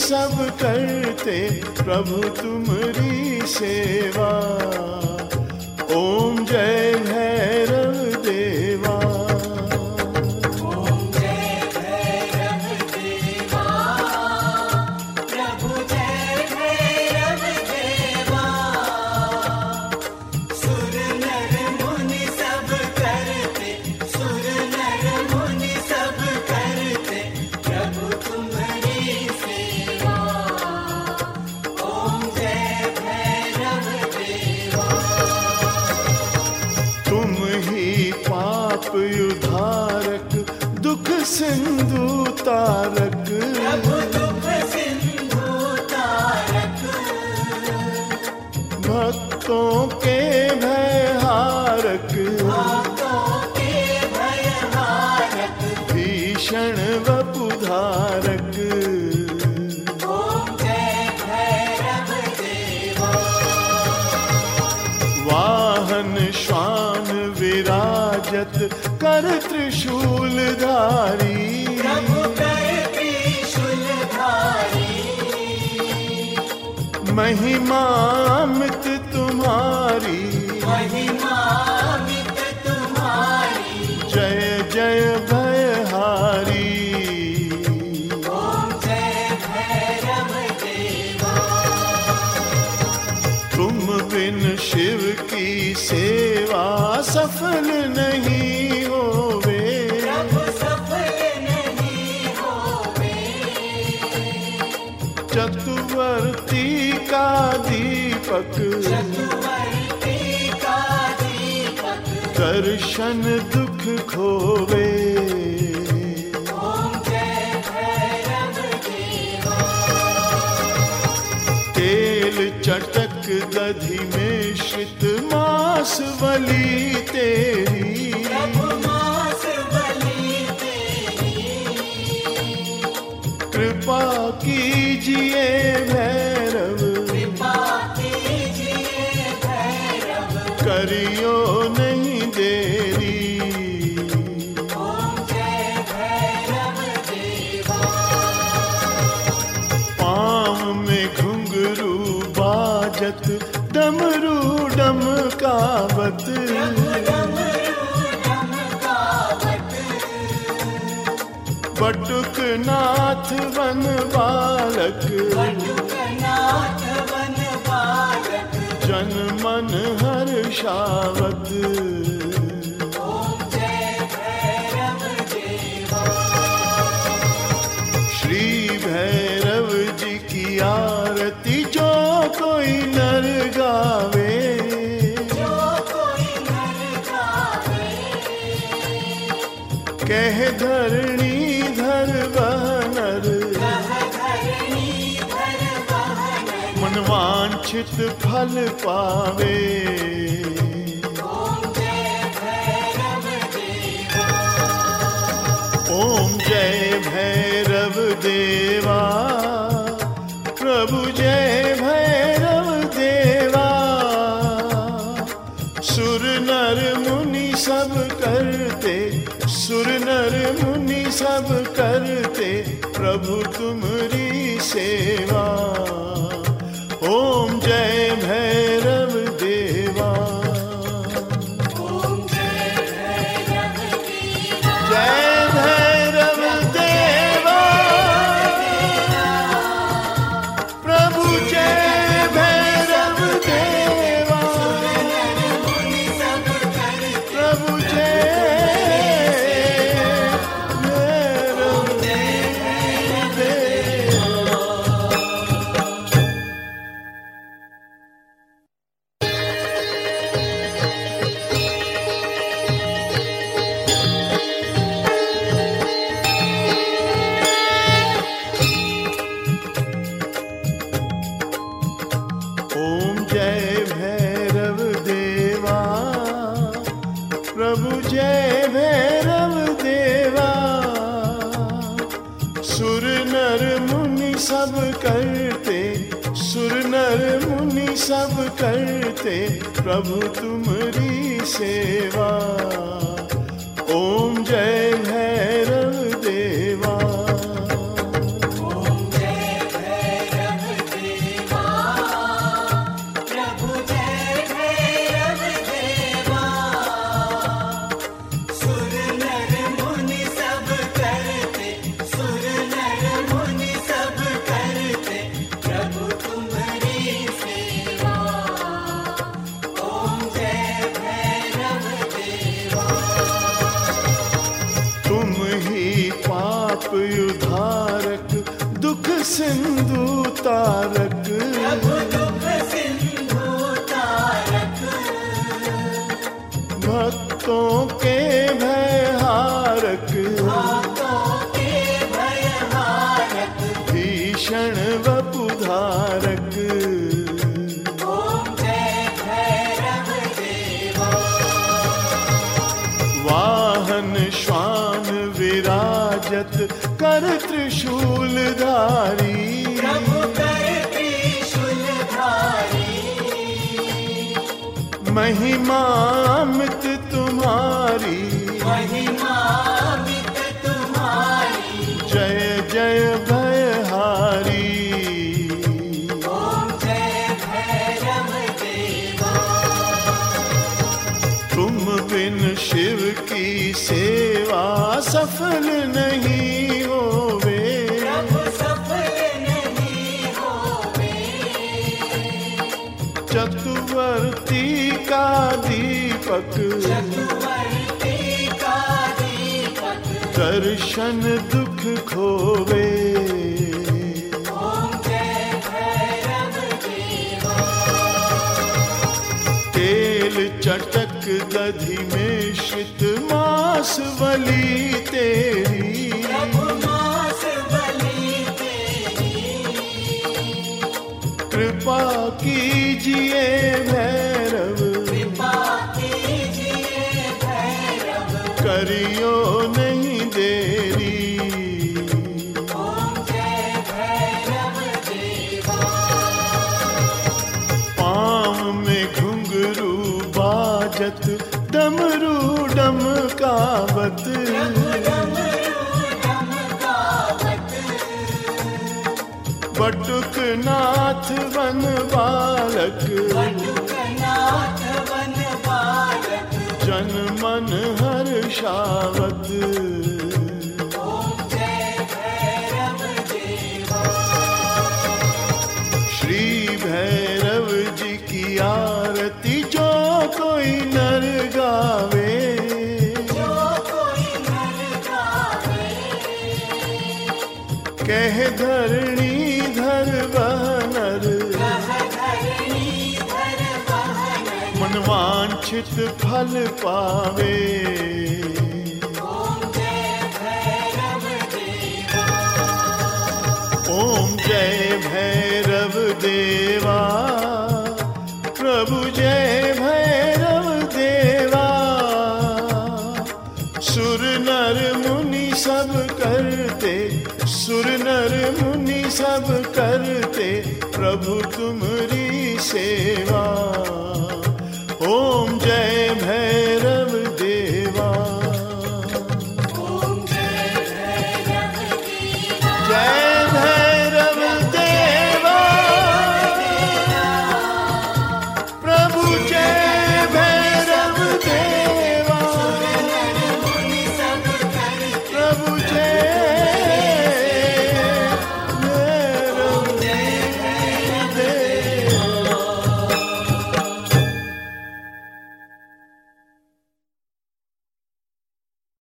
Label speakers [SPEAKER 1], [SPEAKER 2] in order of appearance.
[SPEAKER 1] सब करते प्रभु तुम्हारी सेवा। ओम जय भैरव देवा।
[SPEAKER 2] ओम जय भैरव देवा, प्रभु जय भैरव देवा। सुर नर मुनि सब करते, सुर नर मुनि सब करते प्रभु तुम्हारी सेवा। ओम जय भैरव देवा।
[SPEAKER 1] तुम ही पाप उद्धारक, दुख सिंधु तारक।
[SPEAKER 2] प्रभु दुख सिंधु तारक,
[SPEAKER 1] भक्तों के भयहारक।
[SPEAKER 2] भक्तों के भयहारक।
[SPEAKER 1] भीषण वपुधारक।
[SPEAKER 2] ओम जय भैरव देवा।
[SPEAKER 1] वाहन श्वान विराजत, कर त्रिशूलधारी।
[SPEAKER 2] प्रभु कर त्रिशूलधारी,
[SPEAKER 1] महिमा अमित तुम्हारी।
[SPEAKER 2] महिमान्वित तुम्हारी।
[SPEAKER 1] जय जय भयहारी।
[SPEAKER 2] ओम जय भैरव देवा।
[SPEAKER 1] तुम बिन शिव की सेवा सफल नहीं होवे।
[SPEAKER 2] प्रभु सफल नहीं होवे।
[SPEAKER 1] चतुवर्ती का दीपक,
[SPEAKER 2] चतुवर्ती का दीपक।
[SPEAKER 1] दर्शन दुख खोवे।
[SPEAKER 2] ओम जय भैरव देवा।
[SPEAKER 1] तेल चटक दधि मिश्रित मास बलि तेरी।
[SPEAKER 2] प्रभु मास बलि तेरी।
[SPEAKER 1] कृपा कीजिए भैरव,
[SPEAKER 2] कृपा कीजिए भैरव।
[SPEAKER 1] करियो नहीं देरी।
[SPEAKER 2] ओम जय भैरव देवा।
[SPEAKER 1] पाँव में घुंघरू बाजत, डमरू डमकावत।
[SPEAKER 2] डमरू डमकावत।
[SPEAKER 1] बटुक नाथ वन बालक।
[SPEAKER 2] बटुकनाथ वन बालक।
[SPEAKER 1] जन मन हर्षावत।
[SPEAKER 2] ओम जय भैरव देवा।
[SPEAKER 1] श्री भैरव जी की आरती जो कोई नर गावे।
[SPEAKER 2] जो कोई नर गावे।
[SPEAKER 1] कह धरणी धर वहनर।
[SPEAKER 2] कह धरणी धर वहनर।
[SPEAKER 1] मन वांछित फल पावे।
[SPEAKER 2] ओम जय भैरव देवा।
[SPEAKER 1] ओम जय भैरव देवा। प्रभु जय भैरव देवा। सुर नर मुनि सब करते, सुर नर मुनि सब करते प्रभु तुम्हारी सेवा। ओम जय भैरव देवा।
[SPEAKER 2] ओम जय भैरव देवा।
[SPEAKER 1] जय भैरव देवा। प्रभु जय भैरव देवा। प्रभु जय भैरव देवा। ओम जय भैरव देवा। प्रभु जय भैरव देवा। सुर नर मुनि सब करते, सुर नर मुनि सब करते प्रभु तुम्हारी सेवा। ओम जय भैरव देवा।
[SPEAKER 2] ओम जय भैरव
[SPEAKER 1] सिंधु तारक,
[SPEAKER 2] प्रभु दुख सिंधु तारक,
[SPEAKER 1] भक्तों के भयहारक,
[SPEAKER 2] भक्तों के भयहारक,
[SPEAKER 1] भीषण वपुधारक।
[SPEAKER 2] ओम जय भैरव देवा।
[SPEAKER 1] वाहन श्वान विराजत कर त्रिशूलधारी,
[SPEAKER 2] प्रभु कर त्रिशूलधारी,
[SPEAKER 1] महिमा अमित तुम्हारी,
[SPEAKER 2] महिमा अमित तुम्हारी।
[SPEAKER 1] जय जय भयहारी।
[SPEAKER 2] ओम जय भैरव देवा।
[SPEAKER 1] तुम बिन शिव की सेवा सफल नहीं होवे,
[SPEAKER 2] प्रभु सफल नहीं होवे,
[SPEAKER 1] चतुवर्ती का दीपक,
[SPEAKER 2] चतुवर्ती का दीपक।
[SPEAKER 1] दर्शन दुख खोवे।
[SPEAKER 2] ओम जय भैरव देवा।
[SPEAKER 1] तेल चटक दधि मिश्रित मास बलि तेरी,
[SPEAKER 2] प्रभु मास बलि तेरी,
[SPEAKER 1] कृपा कीजिए भैरव,
[SPEAKER 2] कृपा कीजिए भैरव।
[SPEAKER 1] करियो नहीं देरी।
[SPEAKER 2] ओम जय भैरव देवा।
[SPEAKER 1] पाँव में घुंघरू बाजत डमरू डमकावत,
[SPEAKER 2] प्रभु डमरू डमकावत,
[SPEAKER 1] बटुक नाथ वन बालक,
[SPEAKER 2] बटुकनाथ वन बालक।
[SPEAKER 1] जन मन हर्षावत।
[SPEAKER 2] ओम जय भैरव देवा।
[SPEAKER 1] श्री भैरव जी की आरती जो कोई नर गावे,
[SPEAKER 2] जो कोई नर गावे,
[SPEAKER 1] कह धरणी धर बहनर,
[SPEAKER 2] कह धरणी धर बहनर।
[SPEAKER 1] मन वांछित फल पावे।
[SPEAKER 2] ओम जय भैरव देवा।
[SPEAKER 1] ओम जय भैरव देवा, प्रभु जय भैरव देवा। सुर नर मुनि सब करते, सुर नर मुनि सब करते, प्रभु तुमरी सेवा।